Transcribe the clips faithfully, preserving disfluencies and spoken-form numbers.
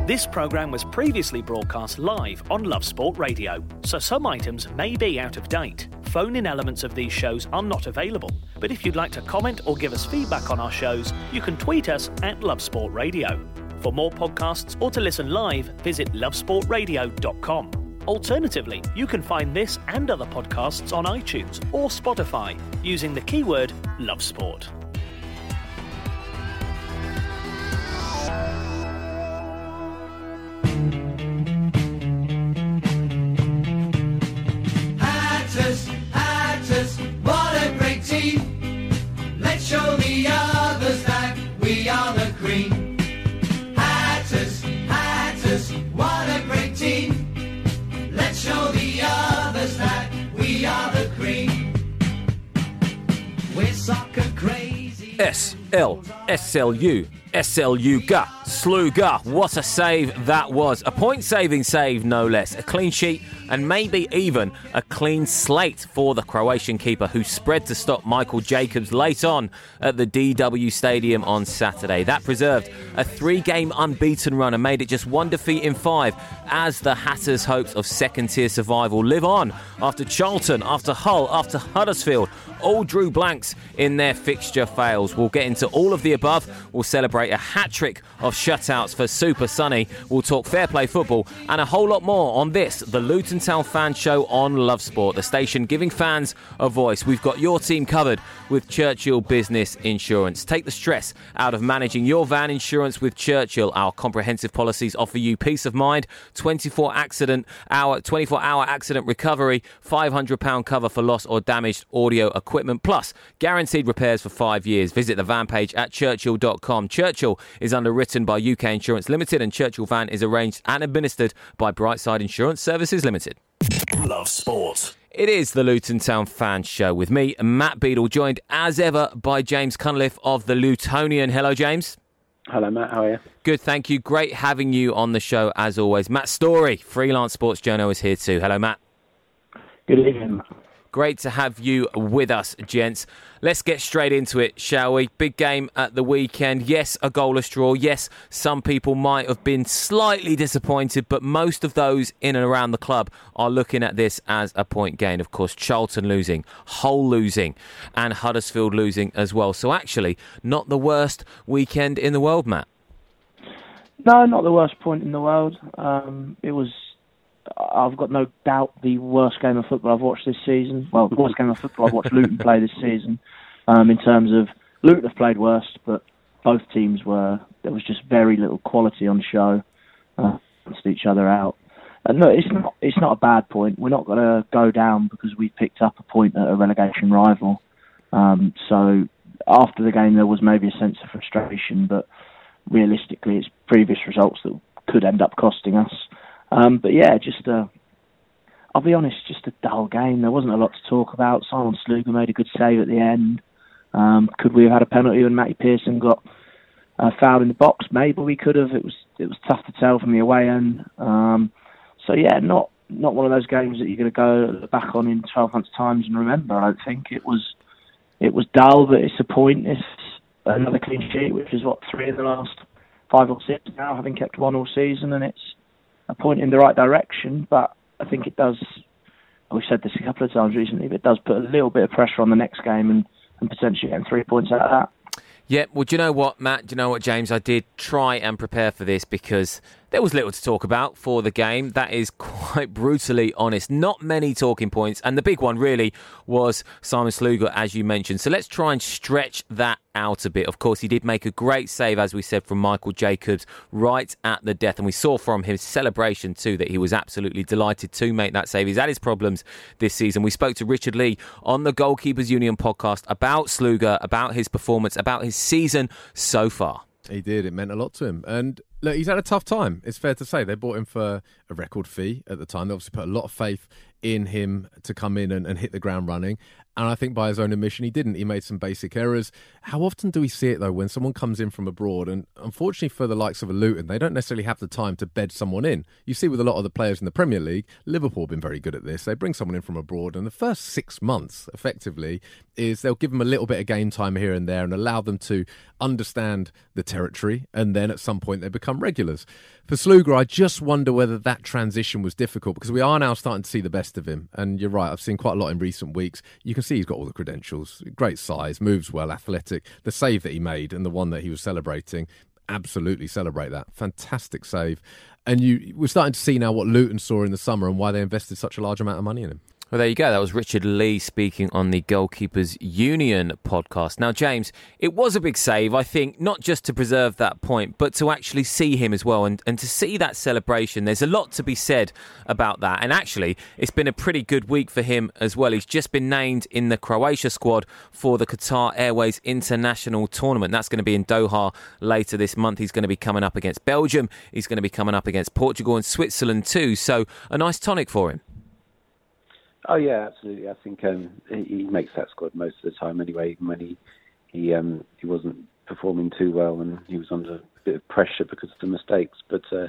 This programme was previously broadcast live on Love Sport Radio, so some items may be out of date. Phone-in elements of these shows are not available, but if you'd like to comment or give us feedback on our shows, you can tweet us at Love Sport Radio. For more podcasts or to listen live, visit love sport radio dot com. Alternatively, you can find this and other podcasts on iTunes or Spotify using the keyword Love Sport. Hatters, Hatters, what a great team. Let's show the others that we are the cream. Hatters, Hatters, what a great team. Let's show the others that we are the cream. We're soccer crazy. S L S L U S L U G A Sluga. What a save that was. A point-saving save, no less. A clean sheet and maybe even a clean slate for the Croatian keeper who spread to stop Michael Jacobs late on at the D W Stadium on Saturday. That preserved a three-game unbeaten run and made it just one defeat in five as the Hatters' hopes of second-tier survival live on after Charlton, after Hull, after Huddersfield all drew blanks in their fixture fails. We'll get into all of the above. We'll celebrate a hat-trick of shutouts for Super Sunny. We'll talk fair play football and a whole lot more on this, the Luton Town Fan Show on Love Sport, the station giving fans a voice. We've got your team covered with Churchill Business Insurance. Take the stress out of managing your van insurance with Churchill. Our comprehensive policies offer you peace of mind, twenty-four accident hour, twenty-four hour accident recovery, five hundred pounds cover for lost or damaged audio equipment, plus guaranteed repairs for five years. Visit the van page at churchill dot com. Churchill is underwritten by U K Insurance Limited and Churchill Van is arranged and administered by Brightside Insurance Services Limited. Love Sport. It is the Luton Town Fan Show with me, Matt Beadle, joined as ever by James Cunliffe of the Lutonian. Hello, James. Hello, Matt. How are you? Good, thank you. Great having you on the show as always. Matt Story, freelance sports journo, is here too. Hello, Matt. Good evening, Matt. Great to have you with us, gents. Let's get straight into it, shall we? Big game at the weekend. Yes, a goalless draw. Yes, some people might have been slightly disappointed, but most of those in and around the club are looking at this as a point gain. Of course, Charlton losing, Hull losing, and Huddersfield losing as well. So actually, not the worst weekend in the world, Matt. No, not the worst point in the world. Um, it was... I've got no doubt the worst game of football I've watched this season. Well, the worst game of football I've watched Luton play this season. Um, in terms of Luton have played worst, but both teams were. There was just very little quality on show. Uh, balanced each other out. And no, it's not. It's not a bad point. We're not going to go down because we picked up a point at a relegation rival. Um, so after the game, there was maybe a sense of frustration, but realistically, it's previous results that could end up costing us. Um, but yeah, just a, I'll be honest, just a dull game. There wasn't a lot to talk about. Simon Sluga made a good save at the end. Um, could we have had a penalty when Matty Pearson got uh, fouled in the box? Maybe we could have. It was it was tough to tell from the away end. Um, so yeah, not not one of those games that you're going to go back on in twelve months' time and remember. I don't think it was it was dull, but it's a point. It's another clean sheet, which is what three in the last five or six now, having kept one all season, and it's a point in the right direction, but I think it does, we've said this a couple of times recently, but it does put a little bit of pressure on the next game and, and potentially getting three points out of that. Yeah, well, do you know what, Matt? Do you know what, James? I did try and prepare for this because there was little to talk about for the game. That is quite brutally honest. Not many talking points. And the big one really was Simon Sluga, as you mentioned. So let's try and stretch that out a bit. Of course, he did make a great save, as we said, from Michael Jacobs right at the death. And we saw from his celebration too that he was absolutely delighted to make that save. He's had his problems this season. We spoke to Richard Lee on the Goalkeepers Union podcast about Sluga, about his performance, about his season so far. He did. It meant a lot to him. And look, he's had a tough time. It's fair to say. They bought him for a record fee at the time. They obviously put a lot of faith in him to come in and, and hit the ground running. And I think by his own admission, he didn't. He made some basic errors. How often do we see it, though, when someone comes in from abroad? And unfortunately for the likes of a Luton, they don't necessarily have the time to bed someone in. You see with a lot of the players in the Premier League, Liverpool have been very good at this. They bring someone in from abroad, and the first six months, effectively, is they'll give them a little bit of game time here and there and allow them to understand the territory, and then at some point they become regulars. For Sluga, I just wonder whether that transition was difficult, because we are now starting to see the best of him. And you're right, I've seen quite a lot in recent weeks. You can see he's got all the credentials. Great size, moves well, athletic. The save that he made and the one that he was celebrating, absolutely celebrate that. Fantastic save. And you, we're starting to see now what Luton saw in the summer and why they invested such a large amount of money in him. Well, there you go. That was Richard Lee speaking on the Goalkeepers Union podcast. Now, James, it was a big save, I think, not just to preserve that point, but to actually see him as well and, and to see that celebration. There's a lot to be said about that. And actually, it's been a pretty good week for him as well. He's just been named in the Croatia squad for the Qatar Airways International Tournament. That's going to be in Doha later this month. He's going to be coming up against Belgium. He's going to be coming up against Portugal and Switzerland too. So a nice tonic for him. Oh yeah, absolutely. I think um, he, he makes that squad most of the time anyway. Even when he he um, he wasn't performing too well and he was under a bit of pressure because of the mistakes. But uh,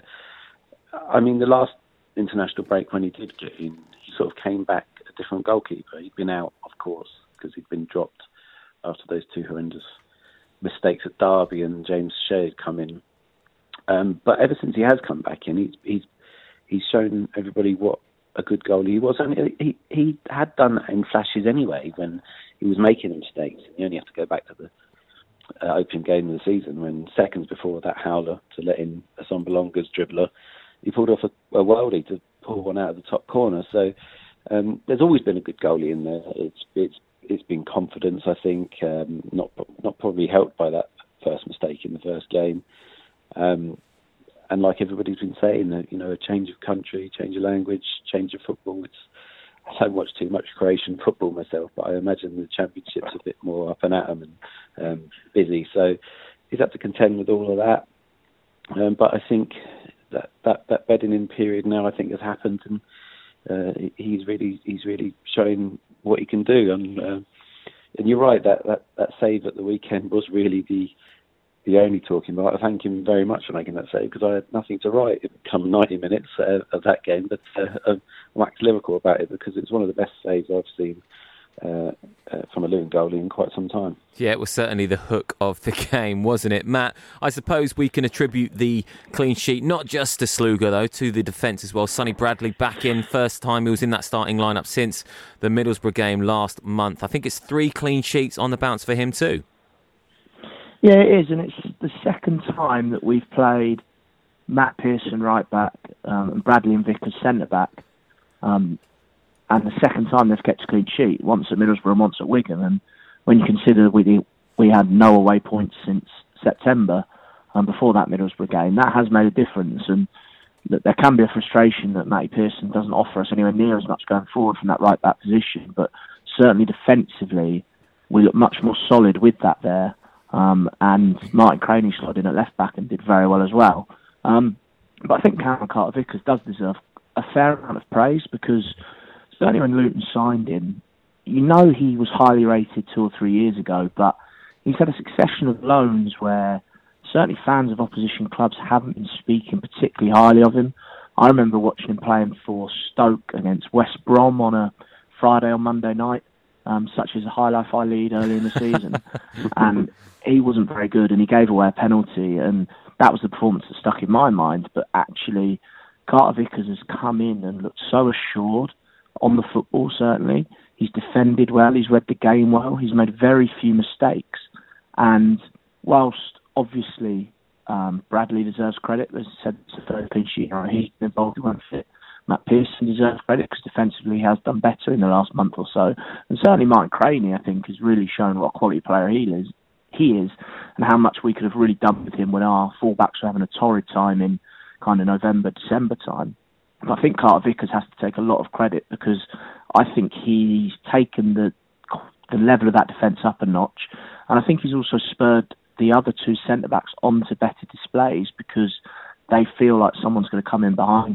I mean, the last international break when he did get in, he sort of came back a different goalkeeper. He'd been out, of course, because he'd been dropped after those two horrendous mistakes at Derby, and James Shea had come in. Um, but ever since he has come back in, he's he's he's shown everybody what a good goalie he was. And he, he had done that in flashes anyway when he was making mistakes. You only have to go back to the uh, opening game of the season when seconds before that howler to let in Assombalonga's dribbler, he pulled off a, a worldie to pull one out of the top corner. So um, there's always been a good goalie in there. It's it's it's been confidence, I think, um, not not probably helped by that first mistake in the first game. Um, And like everybody's been saying, you know, a change of country, change of language, change of football. It's, I don't watch too much Croatian football myself, but I imagine the Championship's a bit more up and at 'em and um, busy. So he's had to contend with all of that. Um, but I think that, that, that bedding in period now, I think, has happened, and uh, he's really he's really showing what he can do. And uh, and you're right, that, that, that save at the weekend was really the the only talking about. I thank him very much for making that save, because I had nothing to write it come ninety minutes uh, of that game, but uh, I'm wax lyrical about it because it's one of the best saves I've seen uh, uh, from a Luton goalie in quite some time. Yeah, it was certainly the hook of the game, wasn't it? Matt, I suppose we can attribute the clean sheet not just to Sluga, though, to the defence as well. Sonny Bradley back in, first time he was in that starting lineup since the Middlesbrough game last month. I think it's three clean sheets on the bounce for him too. Yeah, it is, and it's the second time that we've played Matt Pearson right back um, and Bradley and Vickers centre back, um, and the second time they've kept a clean sheet, once at Middlesbrough and once at Wigan. And when you consider we we had no away points since September, um, before that Middlesbrough game, that has made a difference. And that there can be a frustration that Matty Pearson doesn't offer us anywhere near as much going forward from that right back position, but certainly defensively we look much more solid with that there. Um, and Martin Craney slotted in at left back and did very well as well. Um, but I think Cameron Carter-Vickers does deserve a fair amount of praise, because certainly when Luton signed him, you know he was highly rated two or three years ago, but he's had a succession of loans where certainly fans of opposition clubs haven't been speaking particularly highly of him. I remember watching him playing for Stoke against West Brom on a Friday or Monday night, um, such as a high-life-high lead early in the season, and he wasn't very good, and he gave away a penalty, and that was the performance that stuck in my mind. But actually, Carter-Vickers has come in and looked so assured on the football, certainly. He's defended well, he's read the game well, he's made very few mistakes. And whilst, obviously, um, Bradley deserves credit, as I said, it's a third clean sheet, right? He's been involved, he won't fit. Matt Pearson deserves credit because defensively he has done better in the last month or so. And certainly Martin Craney, I think, has really shown what a quality player he is. he is and how much we could have really done with him when our fullbacks were having a torrid time in kind of November, December time. But I think Carter-Vickers has to take a lot of credit, because I think he's taken the the level of that defence up a notch, and I think he's also spurred the other two centre-backs onto better displays, because they feel like someone's going to come in behind him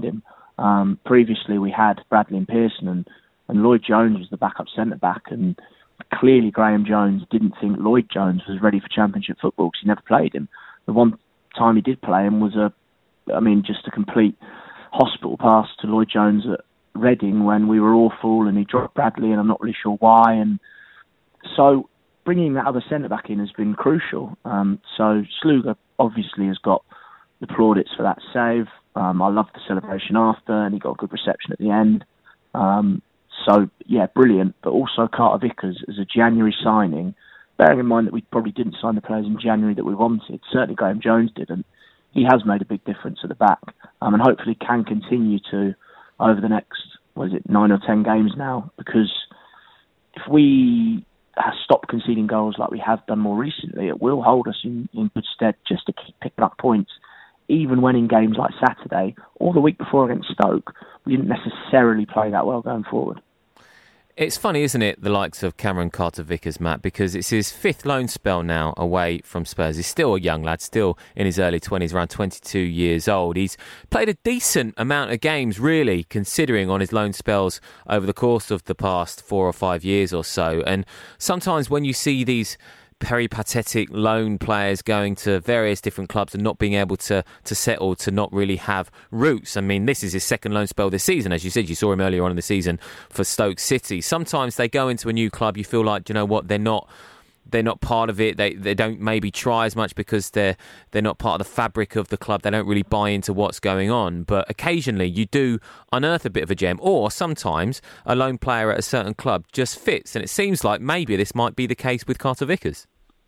Um, previously, we had Bradley and Pearson, and, and Lloyd Jones was the backup centre-back, and clearly Graham Jones didn't think Lloyd Jones was ready for Championship football because he never played him. The one time he did play him was, a, I mean, just a complete hospital pass to Lloyd Jones at Reading when we were awful, and he dropped Bradley, and I'm not really sure why. And so bringing that other centre-back in has been crucial. Um, so Sluga obviously has got the plaudits for that save. Um, I loved the celebration after, and he got a good reception at the end. Um, so, yeah, brilliant. But also Carter Vickers as a January signing, bearing in mind that we probably didn't sign the players in January that we wanted. Certainly Graham Jones didn't. He has made a big difference at the back, um, and hopefully can continue to over the next, what is it, nine or ten games now. Because if we stop conceding goals like we have done more recently, it will hold us in, in good stead just to keep picking up points. Even when in games like Saturday or the week before against Stoke, we didn't necessarily play that well going forward. It's funny, isn't it, the likes of Cameron Carter-Vickers, Matt, because it's his fifth loan spell now away from Spurs. He's still a young lad, still in his early twenties, around twenty-two years old. He's played a decent amount of games, really, considering on his loan spells over the course of the past four or five years or so. And sometimes when you see these peripatetic loan players going to various different clubs and not being able to to settle, to not really have roots. I mean, this is his second loan spell this season. As you said, you saw him earlier on in the season for Stoke City. Sometimes they go into a new club, you feel like, you know what, they're not they're not part of it. They they don't maybe try as much because they're they're not part of the fabric of the club. They don't really buy into what's going on. But occasionally you do unearth a bit of a gem, or sometimes a lone player at a certain club just fits. And it seems like maybe this might be the case with Carter Vickers.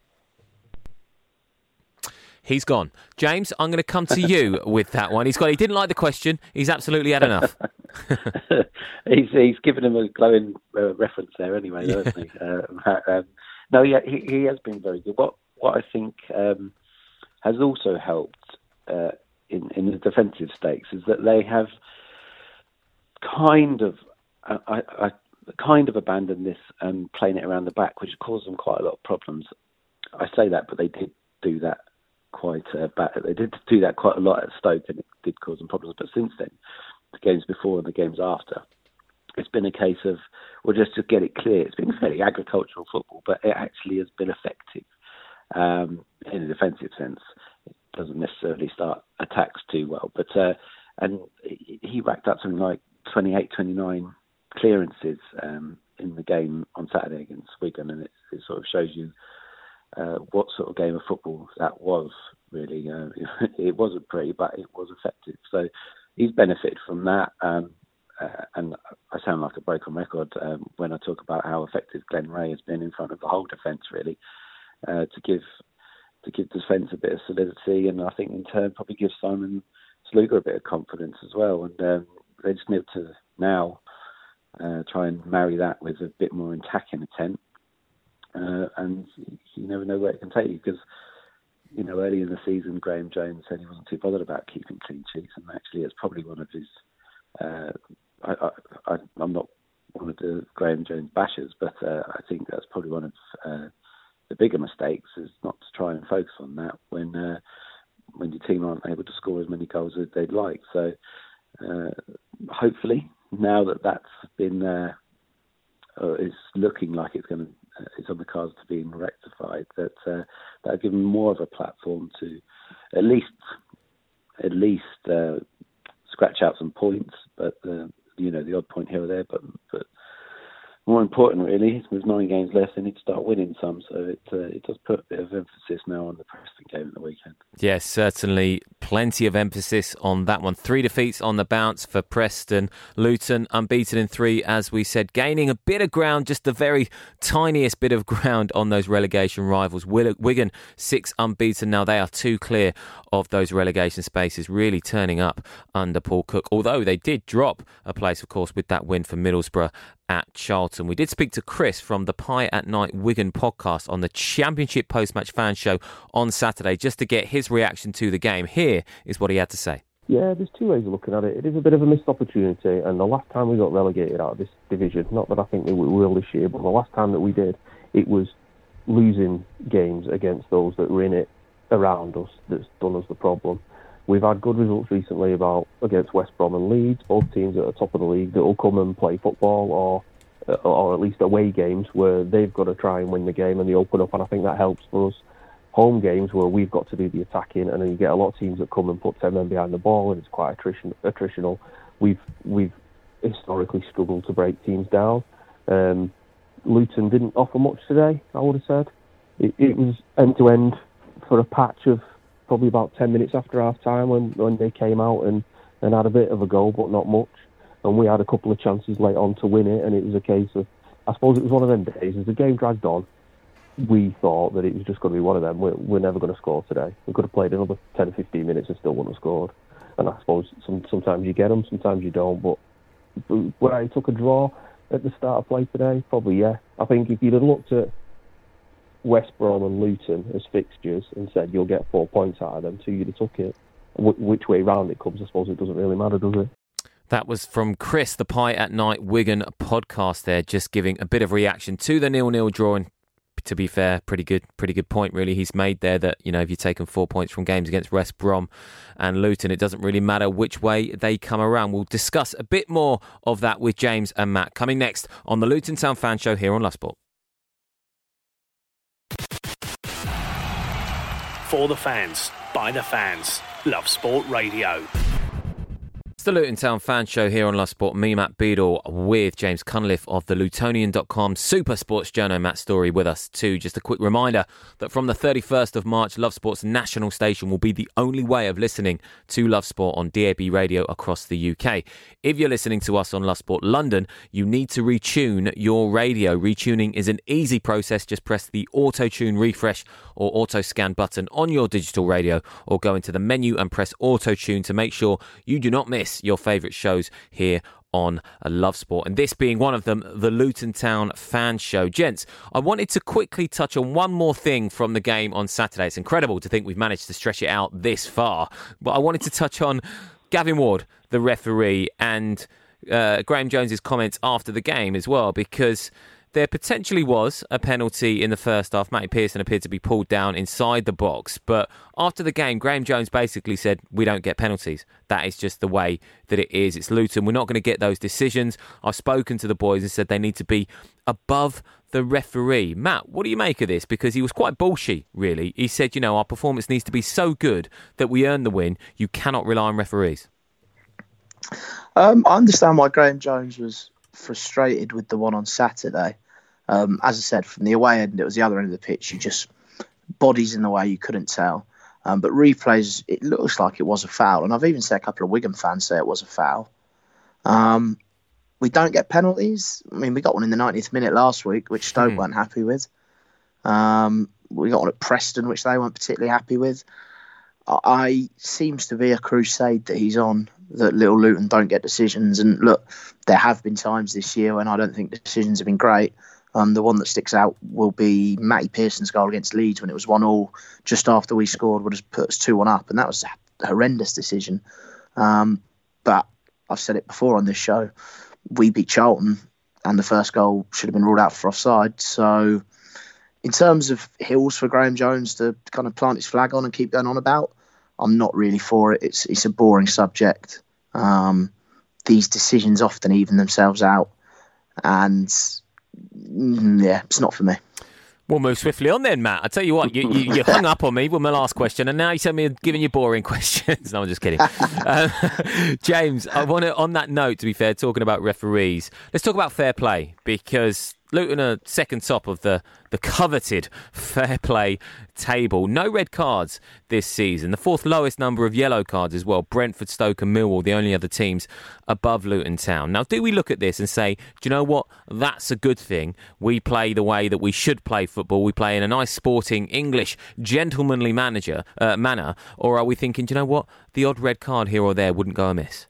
He's gone. James, I'm going to come to you with that one. He's got. He didn't like the question. He's absolutely had enough. he's he's given him a glowing uh, reference there anyway, yeah. Hasn't he? Uh, um, no, yeah, he, he has been very good. What what I think um, has also helped uh, in in the defensive stakes is that they have kind of I, I, I kind of abandoned this and um, playing it around the back, which caused them quite a lot of problems. I say that, but they did do that. Quite uh, bad. They did do that quite a lot at Stoke, and it did cause them problems. But since then, the games before and the games after, it's been a case of, well, just to get it clear, it's been fairly agricultural football, but it actually has been effective um, in a defensive sense. It doesn't necessarily start attacks too well, but uh, and he racked up something like twenty-eight, twenty-nine clearances um, in the game on Saturday against Wigan, and it, it sort of shows you. Uh, what sort of game of football that was, really. Uh, it wasn't pretty, but it was effective. So he's benefited from that. Um, uh, and I sound like a broken record um, when I talk about how effective Glenn Ray has been in front of the whole defence, really, uh, to give to give the defence a bit of solidity, and I think in turn probably give Simon Sluga a bit of confidence as well. And um, they just need to now uh, try and marry that with a bit more attacking intent. Uh, and you never know where it can take you, because, you know, early in the season, Graham Jones said he wasn't too bothered about keeping clean sheets, and actually it's probably one of his, uh, I, I, I'm not one of the Graham Jones bashers, but uh, I think that's probably one of uh, the bigger mistakes, is not to try and focus on that when uh, when your team aren't able to score as many goals as they'd like. So uh, hopefully, now that that's been, uh, uh, it's looking like it's going to, Uh, it's on the cards to being rectified, that uh, that'll give them more of a platform to at least at least uh, scratch out some points, but uh, you know, the odd point here or there. But but more important, really, with nine games left, they need to start winning some. So it uh, it does put a bit of emphasis now on the Preston game at the weekend. Yes, certainly plenty of emphasis on that one. Three defeats on the bounce for Preston. Luton unbeaten in three, as we said, gaining a bit of ground, just the very tiniest bit of ground on those relegation rivals. Wigan, six unbeaten now. They are two clear of those relegation spaces, really turning up under Paul Cook. Although they did drop a place, of course, with that win for Middlesbrough at Charlton. We did speak to Chris from the Pie at Night Wigan podcast on the Championship Post-Match Fan Show on Saturday, just to get his reaction to the game. Here is what he had to say. Yeah, there's two ways of looking at it. It is a bit of a missed opportunity, and the last time we got relegated out of this division, not that I think we will this year, but the last time that we did, it was losing games against those that were in it around us that's done us the problem. we've had good results recently about against West Brom and Leeds, both teams at the top of the league that will come and play football, or or at least away games where they've got to try and win the game and they open up, and I think that helps for us. Home games where we've got to do the attacking, and then you get a lot of teams that come and put ten men behind the ball, and it's quite attrition, attritional. We've we've historically struggled to break teams down. Um, Luton didn't offer much today, I would have said. It, it was end-to-end for a patch of probably about ten minutes after half-time when, when they came out and, and had a bit of a go, but not much. And we had a couple of chances late on to win it, and it was a case of, I suppose it was one of them days, as the game dragged on, we thought that it was just going to be one of them. We're, we're never going to score today. We could have played another ten or fifteen minutes and still wouldn't have scored. And I suppose some, sometimes you get them, sometimes you don't, but where I took a draw at the start of play today, probably, yeah. I think if you'd have looked at West Brom and Luton as fixtures and said you'll get four points out of them, so you'd have took it. Wh- which way round it comes, I suppose it doesn't really matter, does it? That was from Chris, the Pie at Night Wigan podcast there, just giving a bit of reaction to the nil-nil draw. And to be fair, pretty good pretty good point, really, he's made there, that, you know, if you've taken four points from games against West Brom and Luton, it doesn't really matter which way they come around. We'll discuss a bit more of that with James and Matt coming next on the Luton Town Fan Show here on Love Sport. For the fans, by the fans, Love Sport Radio. It's the Luton Town Fan Show here on Love Sport. Me, Matt Beadle, with James Cunliffe of the Lutonian dot com Super Sports Journo. Matt Story with us too. Just a quick reminder that from the thirty-first of March, Love Sport's national station will be the only way of listening to Love Sport on D A B radio across the U K. If you're listening to us on Love Sport London, you need to retune your radio. Retuning is an easy process. Just press the auto-tune refresh or auto-scan button on your digital radio, or go into the menu and press auto-tune to make sure you do not miss your favourite shows here on Love Sport, and this being one of them, the Luton Town Fan Show. Gents, I wanted to quickly touch on one more thing from the game on Saturday. It's incredible to think we've managed to stretch it out this far, but I wanted to touch on Gavin Ward, the referee, and uh, Graham Jones's comments after the game as well, because there potentially was a penalty in the first half. Matty Pearson appeared to be pulled down inside the box. But after the game, Graham Jones basically said, we don't get penalties. That is just the way that it is. It's Luton. We're not going to get those decisions. I've spoken to the boys and said they need to be above the referee. Matt, what do you make of this? Because he was quite bullshit, really. He said, you know, our performance needs to be so good that we earn the win. You cannot rely on referees. Um, I understand why Graham Jones was frustrated with the one on Saturday. Um, as I said, from the away end, it was the other end of the pitch. You just, bodies in the way, you couldn't tell. Um, but replays, it looks like it was a foul. And I've even seen a couple of Wigan fans say it was a foul. Um, we don't get penalties. I mean, we got one in the ninetieth minute last week, which Stoke mm. weren't happy with. Um, we got one at Preston, which they weren't particularly happy with. I, I seems to be a crusade that he's on, that Little Luton don't get decisions. And look, there have been times this year when I don't think the decisions have been great. Um, the one that sticks out will be Matty Pearson's goal against Leeds when it was one all just after we scored, would have put us two one up, and that was a horrendous decision. Um, but I've said it before on this show, we beat Charlton and the first goal should have been ruled out for offside. So in terms of hills for Graham Jones to kind of plant his flag on and keep going on about, I'm not really for it. It's, it's a boring subject. Um, these decisions often even themselves out, and yeah, it's not for me. We'll move swiftly on then, Matt. I tell you what, you, you, you hung up on me with my last question, and now you sent me giving you boring questions. No, I'm just kidding. um, James, I want to, on that note, to be fair, talking about referees, let's talk about fair play, because Luton are second top of the, the coveted fair play table. No red cards this season. The fourth lowest number of yellow cards as well. Brentford, Stoke and Millwall, the only other teams above Luton Town. Now, do we look at this and say, do you know what? That's a good thing. We play the way that we should play football. We play in a nice sporting, English, gentlemanly manager, uh, manner. Or are we thinking, do you know what? The odd red card here or there wouldn't go amiss.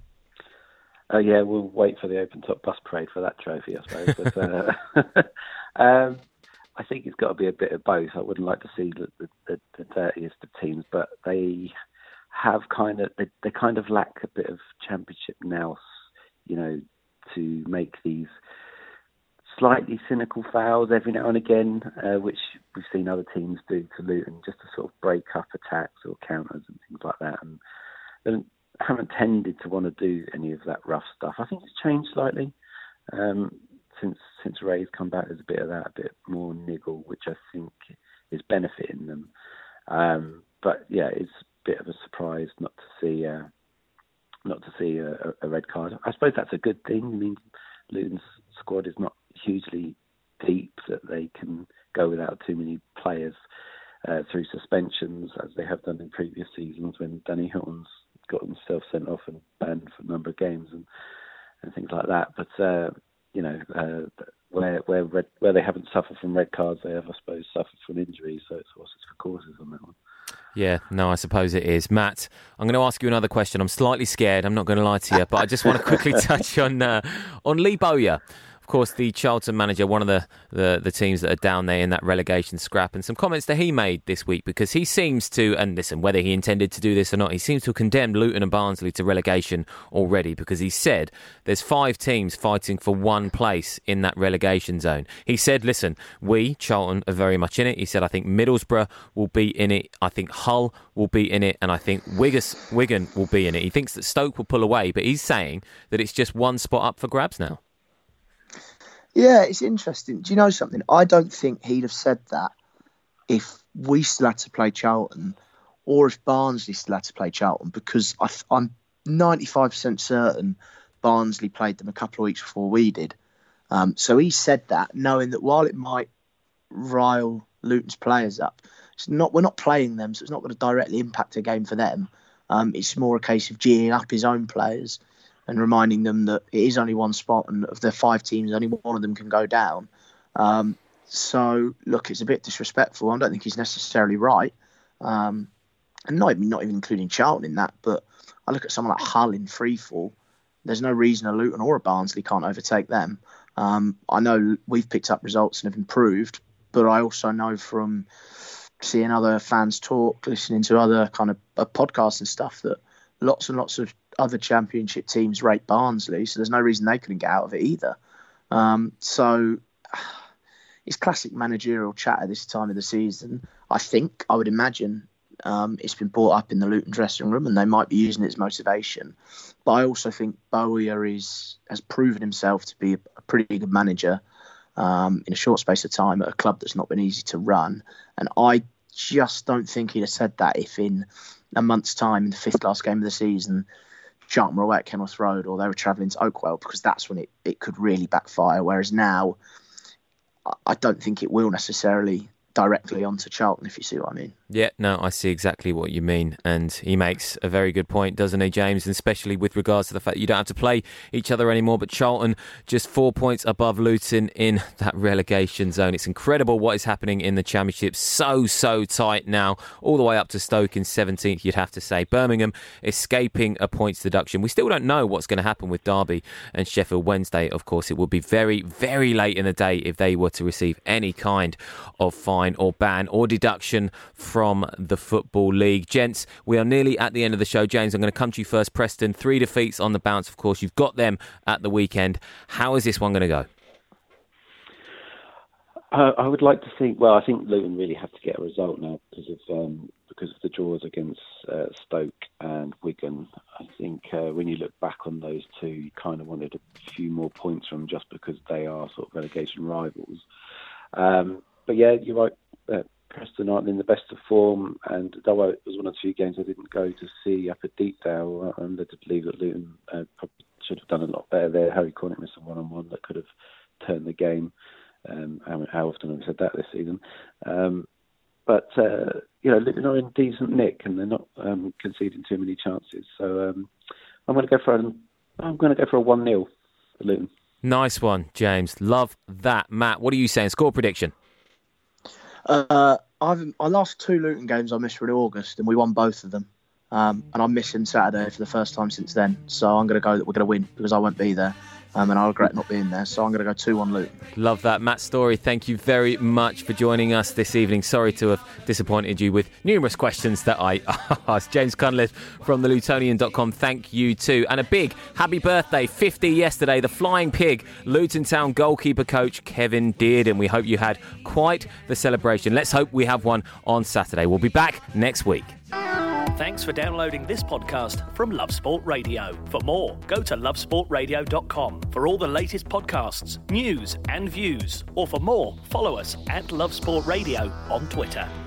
Uh, yeah, we'll wait for the open-top bus parade for that trophy, I suppose. But, uh, um, I think it's got to be a bit of both. I wouldn't like to see the, the, the, the dirtiest of teams, but they have kind of they, they kind of lack a bit of championship nous, you know, to make these slightly cynical fouls every now and again, uh, which we've seen other teams do to Luton, just to sort of break up attacks or counters and things like that. And they haven't tended to want to do any of that rough stuff. I think it's changed slightly um, since since Ray's come back. There's a bit of that, a bit more niggle, which I think is benefiting them. Um, but yeah, it's a bit of a surprise not to see uh, not to see a, a red card. I suppose that's a good thing. I mean, Luton's squad is not hugely deep that they can go without too many players uh, through suspensions, as they have done in previous seasons when Danny Hilton's got himself sent off and banned for a number of games and, and things like that. But uh, you know, uh, where where red, where they haven't suffered from red cards, they have, I suppose, suffered from injuries. So it's horses for courses on that one. Yeah, no, I suppose it is. Matt, I'm going to ask you another question. I'm slightly scared. I'm not going to lie to you, but I just want to quickly touch on uh, on Lee Bowyer. Of course, the Charlton manager, one of the, the, the teams that are down there in that relegation scrap, and some comments that he made this week, because he seems to, and listen, whether he intended to do this or not, he seems to have condemned Luton and Barnsley to relegation already, because he said there's five teams fighting for one place in that relegation zone. He said, listen, we, Charlton, are very much in it. He said, I think Middlesbrough will be in it, I think Hull will be in it, and I think Wiggis, Wigan will be in it. He thinks that Stoke will pull away, but he's saying that it's just one spot up for grabs now. Yeah, it's interesting. Do you know something? I don't think he'd have said that if we still had to play Charlton or if Barnsley still had to play Charlton, because I, I'm ninety-five percent certain Barnsley played them a couple of weeks before we did. Um, so he said that knowing that while it might rile Luton's players up, it's not. We're not playing them, so it's not going to directly impact a game for them. Um, it's more a case of geeing up his own players and reminding them that it is only one spot, and of the five teams, only one of them can go down. Um, so, look, it's a bit disrespectful. I don't think he's necessarily right. Um, and not even, not even including Charlton in that, but I look at someone like Hull in freefall. There's no reason a Luton or a Barnsley can't overtake them. Um, I know we've picked up results and have improved, but I also know from seeing other fans talk, listening to other kind of uh, podcasts and stuff, that lots and lots of other championship teams rate Barnsley, so there's no reason they couldn't get out of it either. Um, so it's classic managerial chat at this time of the season. I think, I would imagine, um, it's been brought up in the Luton dressing room and they might be using it as motivation. But I also think Bowyer is has proven himself to be a pretty good manager um, in a short space of time at a club that's not been easy to run. And I just don't think he'd have said that if in a month's time, in the fifth last game of the season, Charlton were away at Kenilworth Road or they were travelling to Oakwell, because that's when it, it could really backfire. Whereas now, I don't think it will necessarily directly onto Charlton, if you see what I mean. Yeah, no, I see exactly what you mean. And he makes a very good point, doesn't he, James? And especially with regards to the fact that you don't have to play each other anymore. But Charlton just four points above Luton in that relegation zone. It's incredible what is happening in the Championship. So, so tight now. All the way up to Stoke in seventeenth, you'd have to say. Birmingham escaping a points deduction. We still don't know what's going to happen with Derby and Sheffield Wednesday. Of course, it will be very, very late in the day if they were to receive any kind of fine or ban or deduction from the Football League. Gents, we are nearly at the end of the show. James, I'm going to come to you first. Preston, three defeats on the bounce, of course. You've got them at the weekend. How is this one going to go? Uh, I would like to think, well, I think Luton really have to get a result now because of um, because of the draws against uh, Stoke and Wigan. I think uh, when you look back on those two, you kind of wanted a few more points from them just because they are sort of relegation rivals. Um, but yeah, you're right. Uh, Preston aren't in the best of form, and though it was one of the few games I didn't go to see up at Deepdale, I'm led to believe that Luton uh, probably should have done a lot better there. Harry Cornick missed a one-on-one that could have turned the game. Um, how, how often have we said that this season? Um, but uh, you know, Luton are in decent nick, and they're not um, conceding too many chances. So um, I'm going to go for a, I'm going to go for a one nil for Luton. Nice one, James. Love that, Matt. What are you saying? Score prediction. Uh, I've I last two Luton games I missed were in August, and we won both of them. Um, and I'm missing Saturday for the first time since then, so I'm going to go that we're going to win because I won't be there. um, and I regret not being there. So I'm going to go two one Luton. Love that. Matt Story, thank you very much for joining us this evening. Sorry to have disappointed you with numerous questions that I asked. James Cunliffe from the Lutonian dot com, thank you too. And a big happy birthday, fifty yesterday, the Flying Pig, Luton Town goalkeeper coach Kevin Dearden. We hope you had quite the celebration. Let's hope we have one on Saturday. We'll be back next week. Thanks for downloading this podcast from Love Sport Radio. For more, go to love sport radio dot com for all the latest podcasts, news and views. Or for more, follow us at Love Sport Radio on Twitter.